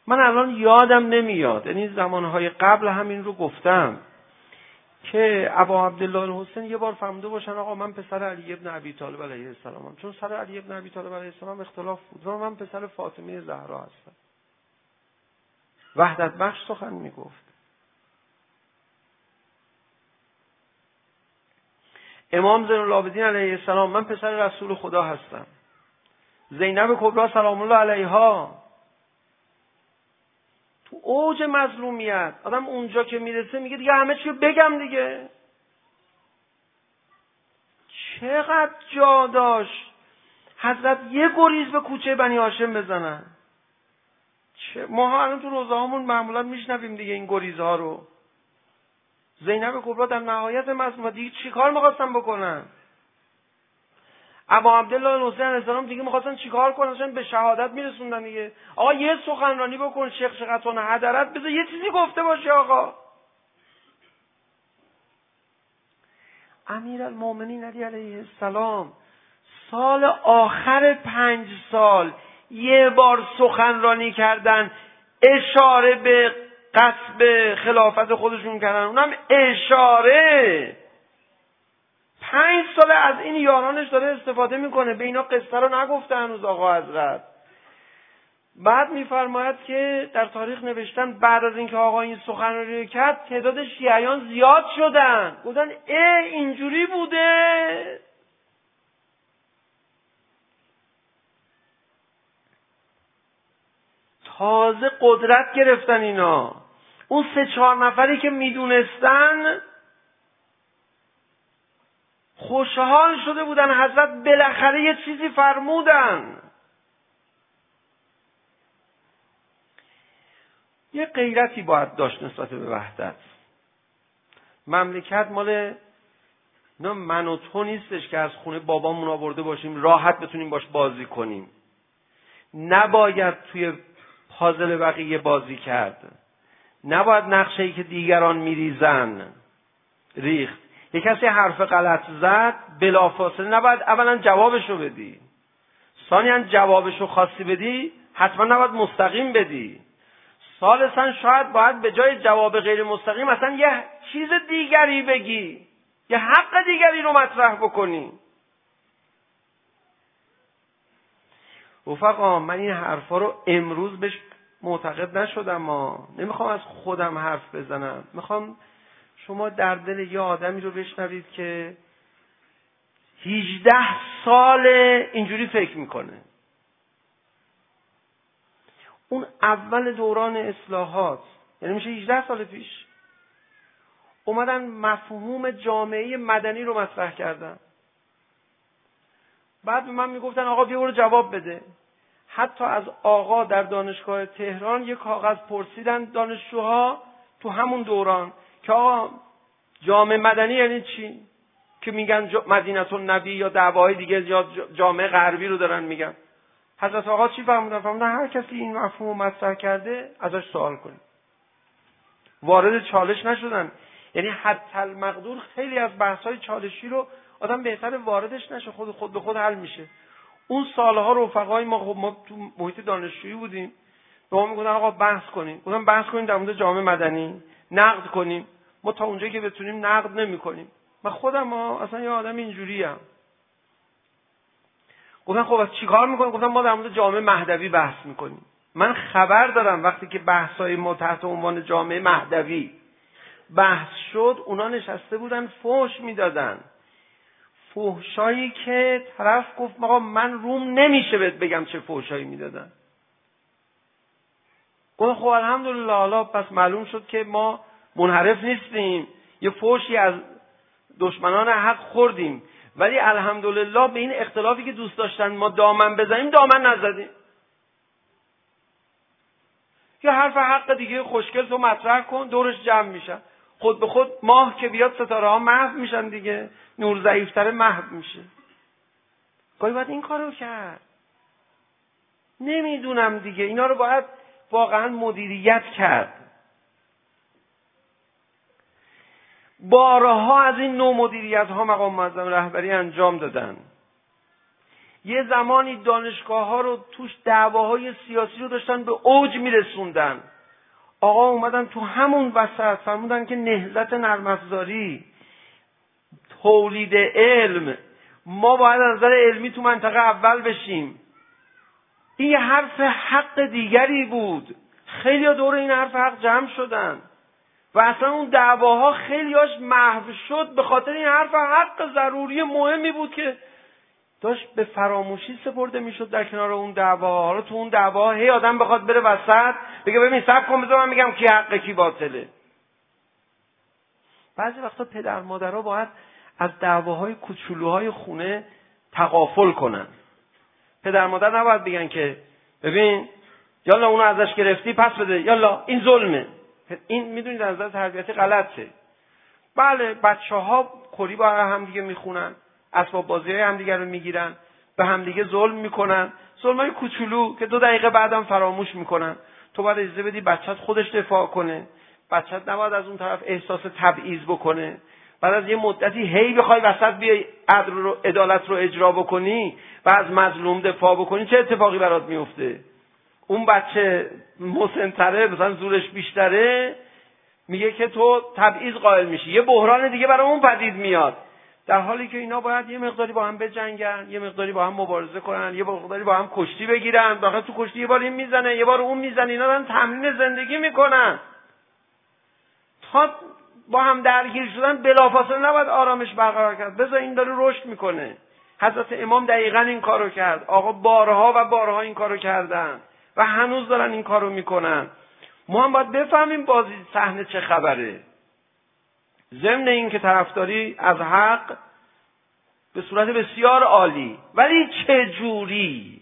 من الان یادم نمیاد، یعنی زمانهای قبل همین رو گفتم که ابا عبدالله الحسین یه بار فهمده باشن آقا من پسر علی ابن ابی طالب علیه السلامم، چون سر علی ابن ابی طالب علیه السلام اختلاف بود و من پسر فاطمه زهرا هستم. وحدت بخش سخن میگفت. امام زین العابدین علیه السلام من پسر رسول خدا هستم. زینب کبرا سلام الله علیها تو اوج مظلومیت آدم اونجا که میرسه میگه دیگه همه چی رو بگم دیگه. چقدر جا داشت حضرت یه گریز به کوچه بنی هاشم بزنن. چه ما الان تو روزه هامون معمولا میشنویم دیگه این گریزها رو. زینب کبرا در نهایت مظلومیت دیگه چیکار می‌خواستن بکنن؟ ابا عبدالله الحسین علیه السلام دیگه می‌خواستن چیکار کنن؟ چون به شهادت میرسوندن دیگه. آقا یه سخنرانی بکن شیخ شقتون حضرت بذار یه چیزی گفته باشه آقا. امیرالمومنین علی علیه السلام سال آخر پنج سال یه بار سخنرانی کردن، اشاره به قصب خلافت خودشون کردن، اونم اشاره. پنج سال از این یارانش داره استفاده میکنه، به اینا قصه رو نگفته هنوز آقا حضرت. بعد میفرماید که در تاریخ نوشتن بعد از اینکه آقا این سخنرانی کرد تعداد شیعیان زیاد شدن، گفتن ای اینجوری بوده. تازه قدرت گرفتن اینا. اون سه چهار نفری که میدونستن خوشحال شده بودن حضرت بالاخره یه چیزی فرمودن. یه غیرتی باید داشت نسبت به وحدت. مملکت مال نه من و تو نیستش که از خونه بابامون آورده باشیم راحت بتونیم باش بازی کنیم. نباید توی پازل بقیه بازی کرد. نباید نقشه‌ای که دیگران میریزن ریخت. یک کسی حرف غلط زد بلافاصله نباید اولا جوابشو بدی، ثانیاً جوابشو خواستی بدی حتما نباید مستقیم بدی، ثالثاً شاید باید به جای جواب غیر مستقیم اصلا یه چیز دیگری بگی، یه حق دیگری رو مطرح بکنی. رفقا من این حرفا رو امروز بهش معتقد نشدم، ما نمیخوام از خودم حرف بزنم، میخوام شما در دل یه آدمی رو بشنوید که هجده سال اینجوری فکر میکنه. اون اول دوران اصلاحات، یعنی میشه هجده سال پیش، اومدن مفهوم جامعه مدنی رو مطرح کردن. بعد به من میگفتن آقا بیا برو جواب بده. حتی از آقا در دانشگاه تهران یک کاغذ پرسیدن دانشجوها تو همون دوران که آقا جامعه مدنی یعنی چی؟ که میگن مدینه النبی یا دعواهای دیگه یا جامعه غربی رو دارن میگن. حضرت آقا چی فرمودن؟ فرمودن هر کسی این مفهوم مطرح کرده ازش سوال کنید. وارد چالش نشدن. یعنی حتی المقدور خیلی از بحث‌های چالشی رو آدم بهتره واردش نشه، خود خود به خود حل میشه. اون سالها رفقای ما خب ما تو محیط دانشجویی بودیم، به ما میگفتن آقا بحث کنیم. گفتم بحث کنیم در مورد جامعه مدنی، نقد کنیم. ما تا اونجایی که بتونیم نقد نمی‌کنیم. من خودم ما اصلا یه آدم اینجوریم. گفتن خب چیکار می‌کنیم؟ گفتم ما در مورد جامعه مهدوی بحث می‌کنیم. من خبر دارم وقتی که بحث‌های ما تحت عنوان جامعه مهدوی بحث شد، اونا نشسته بودن فحش میدادن. فحشایی که طرف گفت آقا من روم نمیشه بهت بگم چه فحشایی میدادن. گفتم خب الحمدلله حالا پس معلوم شد که ما منحرف نیستیم، یه فحشی از دشمنان حق خوردیم، ولی الحمدلله به این اختلافی که دوست داشتن ما دامن بزنیم دامن نزدیم. یه حرف حق دیگه خوشگل تو مطرح کن، دورش جمع میشن. خود به خود ماه که بیاد ستاره ها محو میشن دیگه، نور ضعیفتره محو میشه. گاهی باید این کارو کرد. نمیدونم دیگه، اینا رو باید واقعا مدیریت کرد. بارها از این نوع مدیریت ها مقام معظم رهبری انجام دادن. یه زمانی دانشگاه ها رو توش دعواهای سیاسی رو داشتن به اوج میرسوندن. آقا اومدن تو همون وسط فرمودن که نهضت نرم افزاری، تولید علم، ما باید از نظر علمی تو منطقه اول بشیم. این یه حرف حق دیگری بود. خیلی ها دور این حرف حق جمع شدن و اصلا اون دعواها خیلی هاش محو شد به خاطر این حرف حق ضروری مهمی بود که داشت به فراموشی سپرده میشد در کنار اون دعواها. حالا تو اون دعواها هی آدم بخواد بره وسط بگه ببین صبر کن بذار من میگم کی حقه کی باطله. بعضی وقتا پدر مادرها باید از دعواهای کوچولوهای خونه تغافل کنن. پدر مادر نباید بگن که ببین یالا اونو ازش گرفتی پس بده، یالا این ظلمه. این میدونید از نظر تربیتی غلطه. بله بچه‌ها کلی با هم دیگه میخونن، اسباب بازی‌های همدیگه رو میگیرن، به همدیگه ظلم میکنن، ظلمای کوچولو که دو دقیقه بعدم فراموش میکنن. تو باید اجازه بدی بچت خودش دفاع کنه. بچت نباید از اون طرف احساس تبعیض بکنه. بعد از یه مدتی هی بخوای وسط بیای عدل رو عدالت رو اجرا بکنی و از مظلوم دفاع بکنی، چه اتفاقی برات میفته؟ اون بچه مسن‌تره، مثلا زورش بیشتره، میگه که تو تبعیض قائل میشی، یه بحران دیگه برای اون پدید میاد. در حالی که اینا باید یه مقداری با هم بجنگن، یه مقداری با هم مبارزه کنن، یه مقداری با هم کشتی بگیرن. بالاخره تو کشتی یه بار این میزنه یه بار اون میزنه، اینا دارن تمرین زندگی میکنن. تا با هم درگیر شدن بلافاصله نباید آرامش برقرار کرد. بذار این داره رشد میکنه. حضرت امام دقیقاً این کارو کرد. آقا بارها و بارها این کارو کردن و هنوز دارن این کارو میکنن. ما هم باید بفهمیم بازی صحنه چه خبره. ضمن این که طرفداری از حق به صورت بسیار عالی، ولی چه جوری؟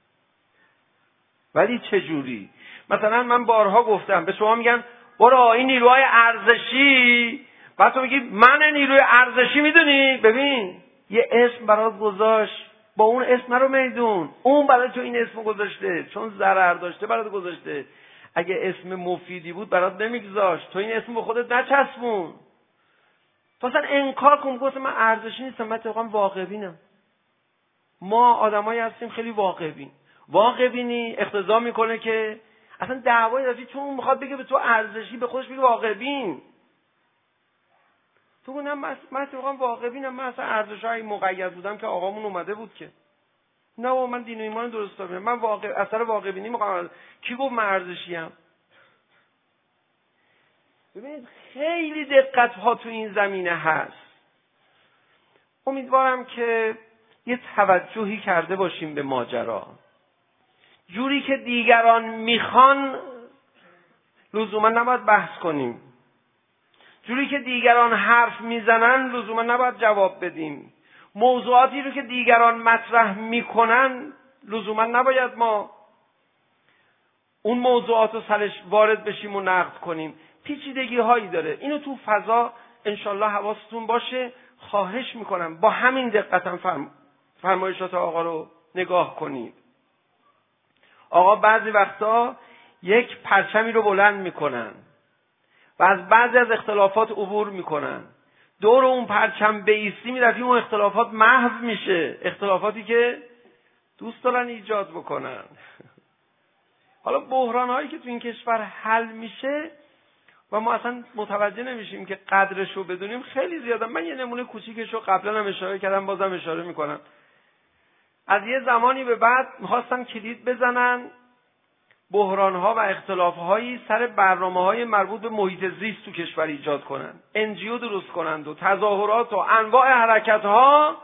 ولی چه جوری؟ مثلا من بارها گفتم به شما میگن برو این نیروهای ارزشی، بعد تو میگی من نیروی ارزشی میدونی؟ ببین یه اسم برات گذاشت، با اون اسم رو میدون، اون برای تو این اسم گذاشته چون ضرر داشته برات گذاشته. اگه اسم مفیدی بود برات نمیگذاشت، تو این اسم به خودت نچسبون. تو اصلا انکار کن، گفت من ارزشی نیستم، من اتفاقا واقع بینم. ما آدمایی هستیم خیلی واقع بین. واقع بینی اقتضا میکنه که اصلا دعوایی داشتی چون اون میخواد بگه به تو ارزشی، به خودش بگه واقع بین. تو گفتم من من اتفاقا واقع بینم، من اصلا ارزشای مقید بودم که آقامون اومده بود که نه و من دین و ایمان درست دارم، من واقع اثر واقع بینی میخوام. کی گفت من ارزشی ام؟ ببینید خیلی دقت ها تو این زمینه هست. امیدوارم که یه توجهی کرده باشیم به ماجرا. جوری که دیگران میخوان لزوما نباید بحث کنیم. جوری که دیگران حرف میزنن لزوما نباید جواب بدیم. موضوعاتی رو که دیگران مطرح میکنن لزوما نباید ما اون موضوعات رو سرش وارد بشیم و نقد کنیم. پیچیدگی هایی داره. اینو تو فضا انشالله حواستون باشه. خواهش میکنم با همین دقت هم فرم... فرمایشات آقا رو نگاه کنید. آقا بعضی وقتا یک پرچمی رو بلند میکنن و از بعضی از اختلافات عبور میکنن. دور اون پرچم بایستی میرفتیم اون اختلافات محو میشه. اختلافاتی که دوست دارن ایجاد بکنن. حالا بحران هایی که تو این کشور حل میشه و ما اصلا متوجه نمیشیم که قدرش رو بدونیم خیلی زیاده. من یه نمونه کوچیکش رو قبلا هم اشاره کردم، بازم اشاره میکنم. از یه زمانی به بعد میخواستن کلید بزنن بحران ها و اختلاف هایی سر برنامه های مربوط به محیط زیست تو کشور ایجاد کنن، ان جی او درست کنند و تظاهرات و انواع حرکت ها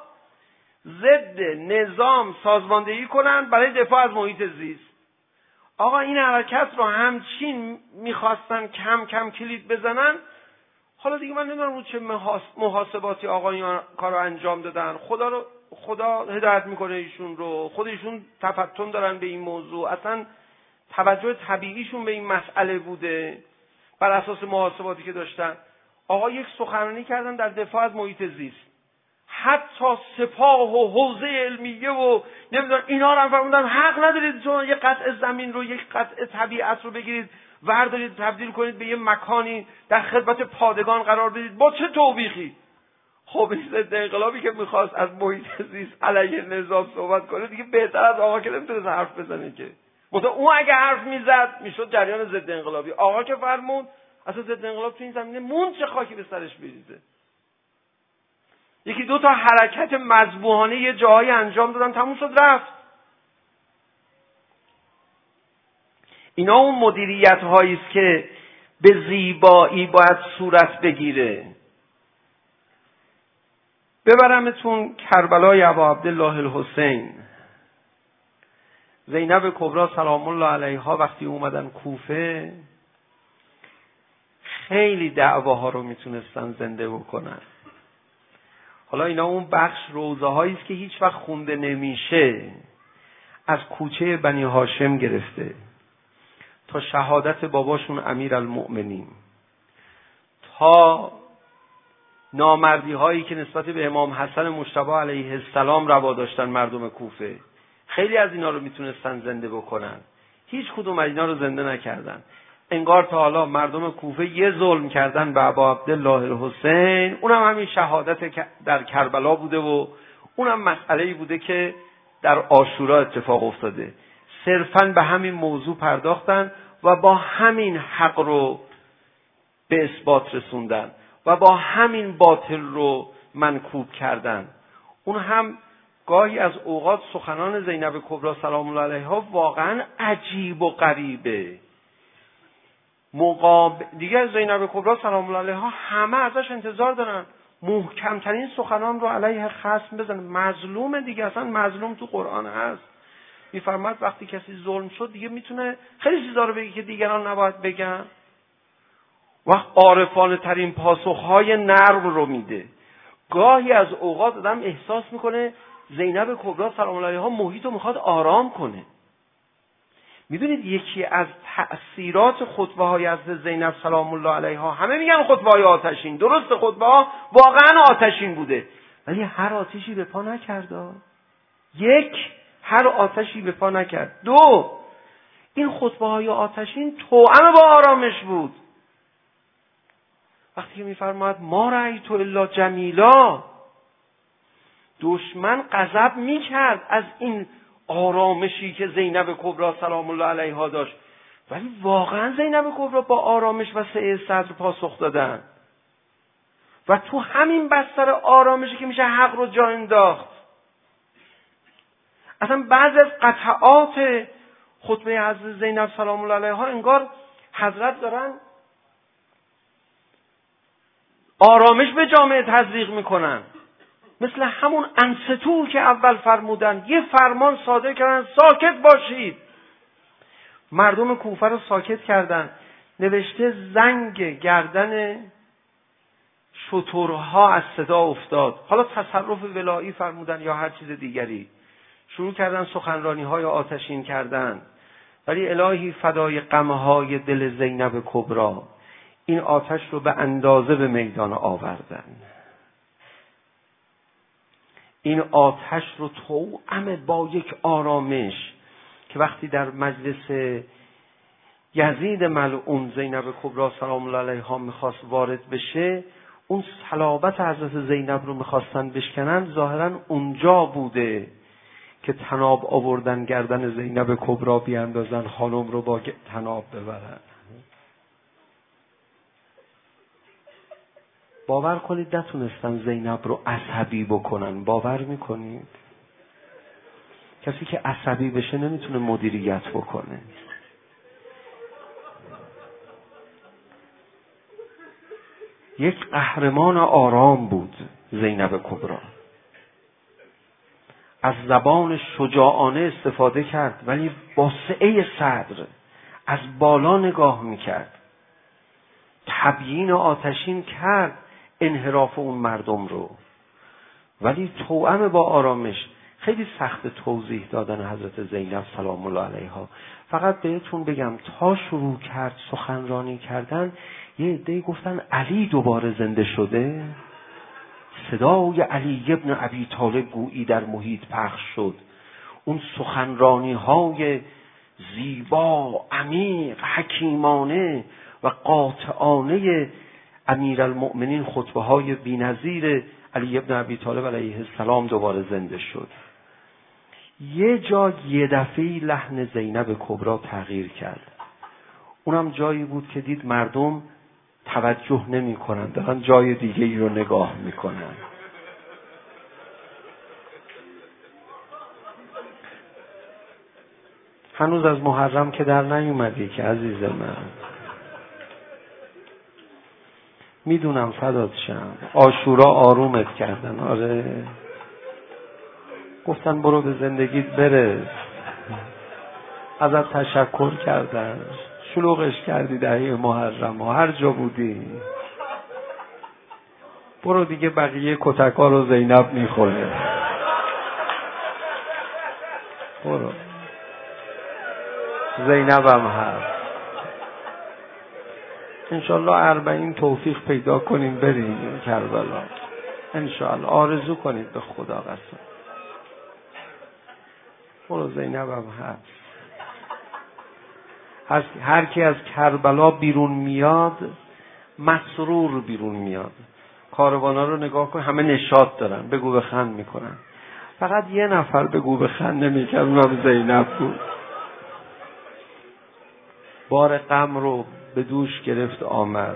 ضد نظام سازماندهی کنند برای دفاع از محیط زیست. آقا این حرکت رو همچین میخواستن کم کم کلید بزنن. حالا دیگه من نمیدونم رو چه محاسباتی آقا این کار رو انجام دادن. خدا رو خدا هدایت میکنه ایشون رو. خودشون تفتن دارن به این موضوع. اصلا توجه طبیعیشون به این مسئله بوده بر اساس محاسباتی که داشتن. آقا یک سخنرانی کردن در دفاع از محیط زیست. حتی سپاه و حوزه علمیه و نمیدونم اینا رو هم فرمودن حق ندارید چون یک قطع زمین رو، یک قطع طبیعت رو بگیرید وردارید تبدیل کنید به یه مکانی در خدمت پادگان قرار بدید. با چه توبیخی؟ خب این ضد انقلابی که میخواست از محیط زیست علیه نظام صحبت کنه دیگه بهتر از آقا که نمیتونست حرف بزنه که. مثلا اون اگه حرف میزد میشد جریان ضد انقلابی. آقا که فرمود اصلا ضد انقلاب تو این زمینه مون چه خاکی به سرش بریزه. یکی دو تا حرکت مذبوحانه یه جایی انجام دادن، تموم شد رفت. اینا اون مدیریت هایی است که به زیبایی باید صورت بگیره. ببرمتون کربلای ابا عبدالله الحسین. زینب کبری سلام الله علیها وقتی اومدن کوفه خیلی دعواها رو میتونستن زنده بکنن. حالا اینا اون بخش روزه هایی است که هیچ وقت خونده نمیشه. از کوچه بنی هاشم گرفته تا شهادت باباشون امیرالمؤمنین، تا نامردی هایی که نسبت به امام حسن مجتبی علیه السلام روا داشتن مردم کوفه، خیلی از اینا رو میتونستن زنده بکنن. هیچ کدوم از اینا رو زنده نکردن. انگار تا حالا مردم کوفه یه ظلم کردن به ابا عبدالله الحسین، اونم همین شهادت در کربلا بوده و اونم مسئله‌ای بوده که در عاشورا اتفاق افتاده. صرفاً به همین موضوع پرداختن و با همین حق رو به اثبات رسوندن و با همین باطل رو منکوب کردن. اون هم گاهی از اوقات سخنان زینب کبری سلام الله علیها واقعا عجیب و غریبه. مقابل دیگه زینب کبری سلام الله علیها همه ازش انتظار دارن محکمترین سخنان رو علیه خصم بزنه. مظلومه دیگه، اصلا مظلوم تو قرآن هست. میفرماد وقتی کسی ظلم شد دیگه میتونه خیلی چیزا رو بگه که دیگران نباید بگن. وقت عارفانه ترین پاسخهای نرم رو میده. گاهی از اوقات آدم احساس میکنه زینب کبری سلام الله علیها محیط رو میخواد آرام کنه. میدونید یکی از تأثیرات خطبه های از زینب سلام الله علیها، همه میگن خطبه های آتشین، درست خطبه ها واقعا آتشین بوده، ولی هر آتشی به پا نکرد. یک، هر آتشی به پا نکرد. دو، این خطبه های آتشین توأم با آرامش بود. وقتی که میفرماید ما رأیت الا جمیلا، دشمن غضب میکرد از این آرامشی که زینب کبری سلام الله علیها داشت، ولی واقعا زینب کبری با آرامش و سعه صدر پاسخ دادن و تو همین بستر آرامشی که میشه حق رو جا انداخت. اصلا بعضی از قطعات خطبه حضرت زینب سلام الله علیها انگار حضرت دارن آرامش به جامعه تزریق میکنن، مثل همون انستو که اول فرمودن. یه فرمان صادر کردن ساکت باشید، مردم کوفه رو ساکت کردن. نوشته زنگ گردن شترها از صدا افتاد. حالا تصرف ولایی فرمودن یا هر چیز دیگری، شروع کردن سخنرانی های آتشین کردن. ولی الهی فدای غمهای دل زینب کبری، این آتش رو به اندازه به میدان آوردن. این آتش رو توأم با یک آرامش که وقتی در مجلس یزید ملعون زینب کبری سلام الله علیها میخواست وارد بشه، اون صلابت حضرت زینب رو میخواستن بشکنن، ظاهرا اونجا بوده که تناب آوردن گردن زینب کبری بیاندازن، خانم رو با تناب ببرن. باور کنید نتونستن زینب رو عصبی بکنن. باور میکنید؟ کسی که عصبی بشه نمیتونه مدیریت بکنه. یک قهرمان آرام بود زینب کبری. از زبان شجاعانه استفاده کرد، ولی با سعه صدر از بالا نگاه میکرد. تبیین آتشین کرد انحراف اون مردم رو، ولی توأم با آرامش. خیلی سخت توضیح دادن حضرت زینب سلام الله علیها. فقط بهتون بگم تا شروع کرد سخنرانی کردن، یه عده‌ای گفتن علی دوباره زنده شده. صدای علی ابن ابی طالب گویی در محیط پخش شد. اون سخنرانی های زیبا، عمیق، حکیمانه و قاطعانه امیرالمؤمنین، خطبه های بی‌نظیر علی ابن ابی طالب علیه السلام دوباره زنده شد. یه جا یه دفعی لحن زینب کبرا تغییر کرد. اونم جایی بود که دید مردم توجه نمی کنن، دارن جای دیگه ای رو نگاه می کنن. هنوز از محرم که در نیومدی که عزیز من. میدونم فدات شم. عاشورا آرومت کردن. آره گفتن برو به زندگیت برس، ازت تشکر کردن، شلوغش کردی دهه محرم و هر جا بودی برو دیگه، بقیه کتکا رو زینب میخوره. برو، زینب هم هست. انشالله اربعین توفیق پیدا کنیم بریم کربلا. انشالله آرزو کنید به خدا قسم. برو، زینب هم هست. هر, هر کی از کربلا بیرون میاد مسرور بیرون میاد. کاروانا رو نگاه کن، همه نشاط دارن، بگو بخند میکنن. فقط یه نفر بگو بخند نمیکرد، اونم زینب بود. بار غم رو به دوش گرفت آمد.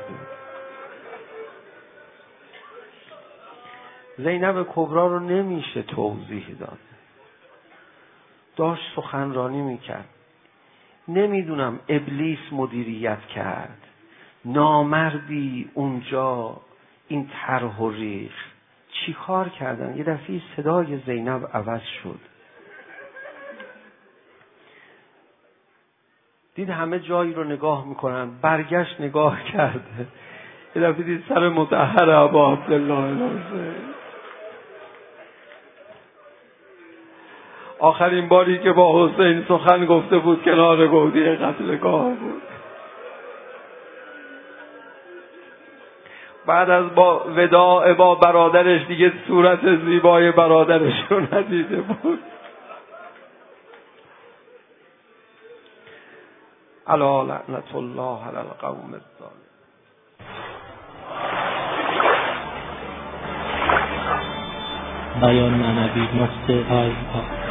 زینب کبرا رو نمیشه توضیح داد. داشت سخنرانی میکرد. نمیدونم ابلیس مدیریت کرد، نامردی اونجا این طرح و ریخ چی کار کردن. یه دفعه صدای زینب عوض شد. دید همه جایی رو نگاه میکنن، برگشت نگاه کرده. یه دفعه دید سر مطهر ابا عبدالله الحسین. آخرین باری که با حسین سخن گفته بود کنار گودی قتلگاه بود. بعد از با وداع با برادرش دیگه صورت زیبای برادرش رو ندیده بود. الا لعنت الله علی القوم الظالمین. بیان معنوی نقطه آی